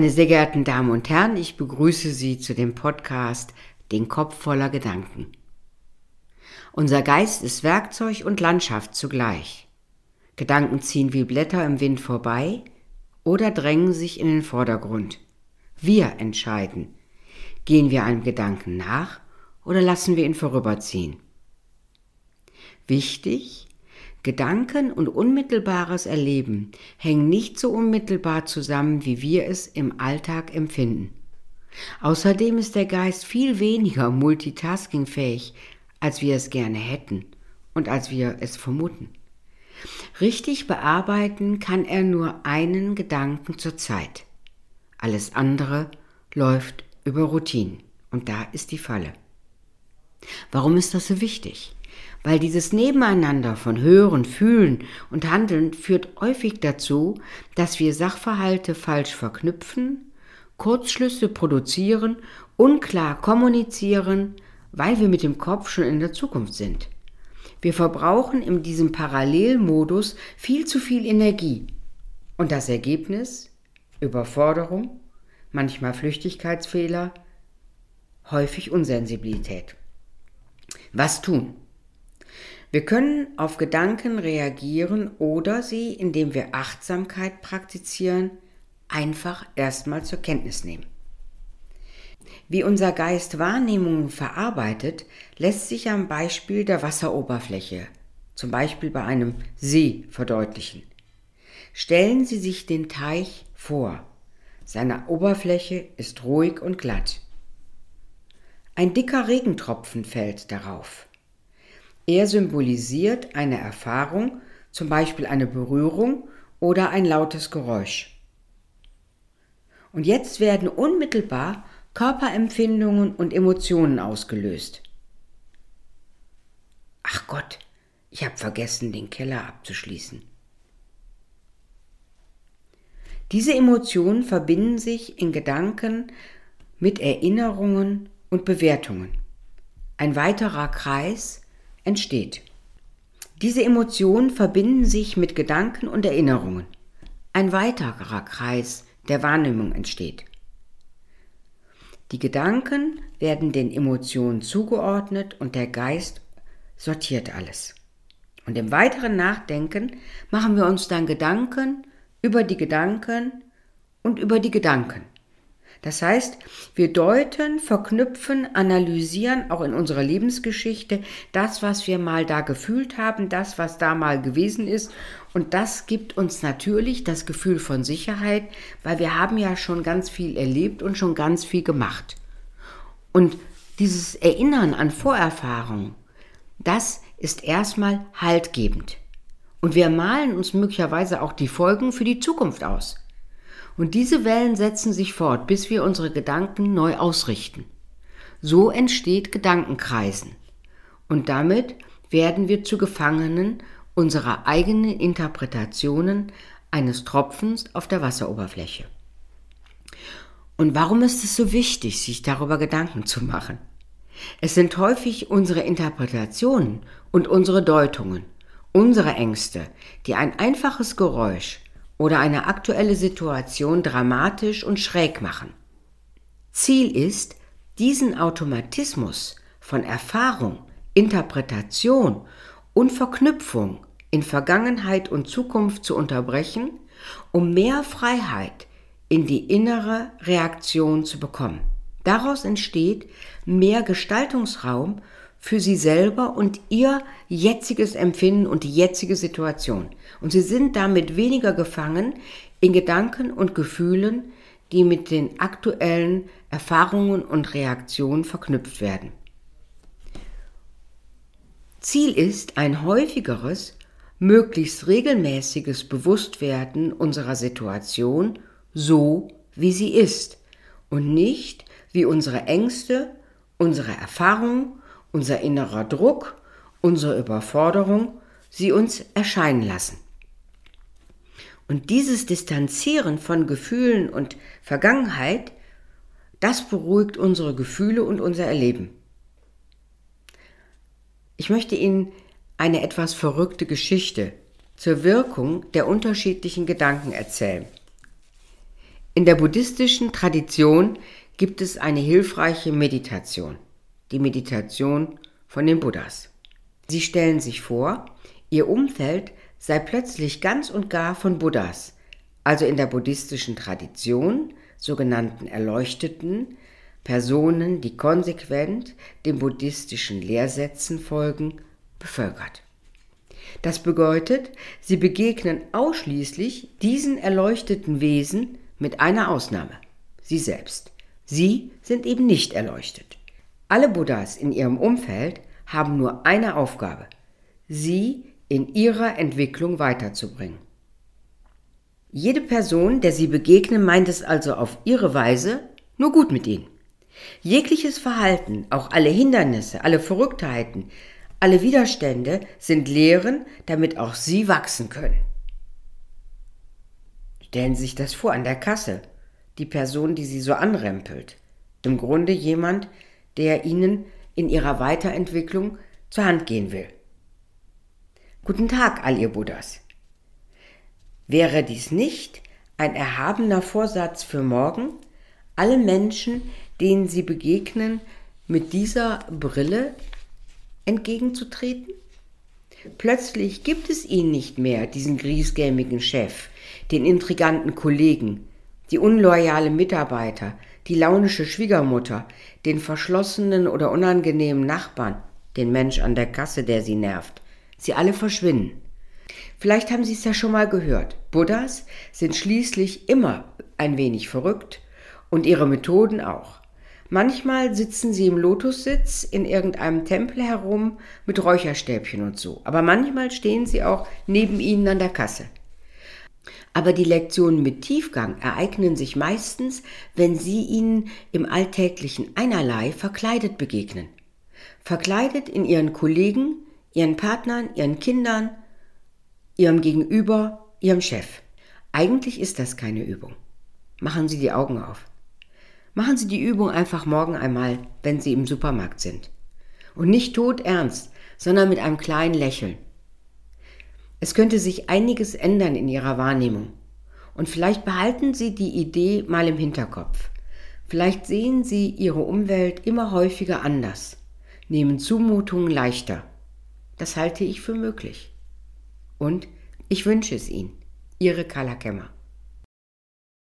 Meine sehr geehrten Damen und Herren, ich begrüße Sie zu dem Podcast Den Kopf voller Gedanken. Unser Geist ist Werkzeug und Landschaft zugleich. Gedanken ziehen wie Blätter im Wind vorbei oder drängen sich in den Vordergrund. Wir entscheiden, gehen wir einem Gedanken nach oder lassen wir ihn vorüberziehen. Wichtig: Gedanken und unmittelbares Erleben hängen nicht so unmittelbar zusammen, wie wir es im Alltag empfinden. Außerdem ist der Geist viel weniger multitaskingfähig, als wir es gerne hätten und als wir es vermuten. Richtig bearbeiten kann er nur einen Gedanken zur Zeit. Alles andere läuft über Routinen und da ist die Falle. Warum ist das so wichtig? Weil dieses Nebeneinander von Hören, Fühlen und Handeln führt häufig dazu, dass wir Sachverhalte falsch verknüpfen, Kurzschlüsse produzieren, unklar kommunizieren, weil wir mit dem Kopf schon in der Zukunft sind. Wir verbrauchen in diesem Parallelmodus viel zu viel Energie. Und das Ergebnis? Überforderung, manchmal Flüchtigkeitsfehler, häufig Unsensibilität. Was tun? Wir können auf Gedanken reagieren oder sie, indem wir Achtsamkeit praktizieren, einfach erstmal zur Kenntnis nehmen. Wie unser Geist Wahrnehmungen verarbeitet, lässt sich am Beispiel der Wasseroberfläche, zum Beispiel bei einem See, verdeutlichen. Stellen Sie sich den Teich vor. Seine Oberfläche ist ruhig und glatt. Ein dicker Regentropfen fällt darauf. Er symbolisiert eine Erfahrung, zum Beispiel eine Berührung oder ein lautes Geräusch. Und jetzt werden unmittelbar Körperempfindungen und Emotionen ausgelöst. Ach Gott, ich habe vergessen, den Keller abzuschließen. Diese Emotionen verbinden sich in Gedanken mit Erinnerungen und Bewertungen. Ein weiterer Kreis entsteht. Diese Emotionen verbinden sich mit Gedanken und Erinnerungen. Ein weiterer Kreis der Wahrnehmung entsteht. Die Gedanken werden den Emotionen zugeordnet und der Geist sortiert alles. Und im weiteren Nachdenken machen wir uns dann Gedanken über die Gedanken und über die Gedanken. Das heißt, wir deuten, verknüpfen, analysieren auch in unserer Lebensgeschichte das, was wir mal da gefühlt haben, das, was da mal gewesen ist. Und das gibt uns natürlich das Gefühl von Sicherheit, weil wir haben ja schon ganz viel erlebt und schon ganz viel gemacht. Und dieses Erinnern an Vorerfahrungen, das ist erstmal haltgebend. Und wir malen uns möglicherweise auch die Folgen für die Zukunft aus. Und diese Wellen setzen sich fort, bis wir unsere Gedanken neu ausrichten. So entsteht Gedankenkreisen. Und damit werden wir zu Gefangenen unserer eigenen Interpretationen eines Tropfens auf der Wasseroberfläche. Und warum ist es so wichtig, sich darüber Gedanken zu machen? Es sind häufig unsere Interpretationen und unsere Deutungen, unsere Ängste, die ein einfaches Geräusch oder eine aktuelle Situation dramatisch und schräg machen. Ziel ist, diesen Automatismus von Erfahrung, Interpretation und Verknüpfung in Vergangenheit und Zukunft zu unterbrechen, um mehr Freiheit in die innere Reaktion zu bekommen. Daraus entsteht mehr Gestaltungsraum für Sie selber und Ihr jetziges Empfinden und die jetzige Situation. Und Sie sind damit weniger gefangen in Gedanken und Gefühlen, die mit den aktuellen Erfahrungen und Reaktionen verknüpft werden. Ziel ist ein häufigeres, möglichst regelmäßiges Bewusstwerden unserer Situation so, wie sie ist und nicht wie unsere Ängste, unsere Erfahrungen, unser innerer Druck, unsere Überforderung sie uns erscheinen lassen. Und dieses Distanzieren von Gefühlen und Vergangenheit, das beruhigt unsere Gefühle und unser Erleben. Ich möchte Ihnen eine etwas verrückte Geschichte zur Wirkung der unterschiedlichen Gedanken erzählen. In der buddhistischen Tradition gibt es eine hilfreiche Meditation, die Meditation von den Buddhas. Sie stellen sich vor, ihr Umfeld sei plötzlich ganz und gar von Buddhas, also in der buddhistischen Tradition sogenannten Erleuchteten, Personen, die konsequent den buddhistischen Lehrsätzen folgen, bevölkert. Das bedeutet, sie begegnen ausschließlich diesen erleuchteten Wesen mit einer Ausnahme, sie selbst. Sie sind eben nicht erleuchtet. Alle Buddhas in ihrem Umfeld haben nur eine Aufgabe, sie in ihrer Entwicklung weiterzubringen. Jede Person, der sie begegnen, meint es also auf ihre Weise nur gut mit ihnen. Jegliches Verhalten, auch alle Hindernisse, alle Verrücktheiten, alle Widerstände sind Lehren, damit auch sie wachsen können. Stellen Sie sich das vor an der Kasse, die Person, die Sie so anrempelt. Im Grunde jemand, der Ihnen in Ihrer Weiterentwicklung zur Hand gehen will. Guten Tag, all ihr Buddhas. Wäre dies nicht ein erhabener Vorsatz für morgen, alle Menschen, denen Sie begegnen, mit dieser Brille entgegenzutreten? Plötzlich gibt es ihn nicht mehr, diesen griesgrämigen Chef, den intriganten Kollegen, die unloyale Mitarbeiter, die launische Schwiegermutter, den verschlossenen oder unangenehmen Nachbarn, den Mensch an der Kasse, der Sie nervt. Sie alle verschwinden. Vielleicht haben Sie es ja schon mal gehört. Buddhas sind schließlich immer ein wenig verrückt und ihre Methoden auch. Manchmal sitzen sie im Lotussitz in irgendeinem Tempel herum mit Räucherstäbchen und so. Aber manchmal stehen sie auch neben ihnen an der Kasse. Aber die Lektionen mit Tiefgang ereignen sich meistens, wenn sie ihnen im alltäglichen einerlei verkleidet begegnen. Verkleidet in ihren Kollegen, ihren Partnern, ihren Kindern, ihrem Gegenüber, ihrem Chef. Eigentlich ist das keine Übung. Machen Sie die Augen auf. Machen Sie die Übung einfach morgen einmal, wenn Sie im Supermarkt sind. Und nicht todernst, sondern mit einem kleinen Lächeln. Es könnte sich einiges ändern in Ihrer Wahrnehmung. Und vielleicht behalten Sie die Idee mal im Hinterkopf. Vielleicht sehen Sie Ihre Umwelt immer häufiger anders, nehmen Zumutungen leichter. Das halte ich für möglich. Und ich wünsche es Ihnen. Ihre Carla Kemmer.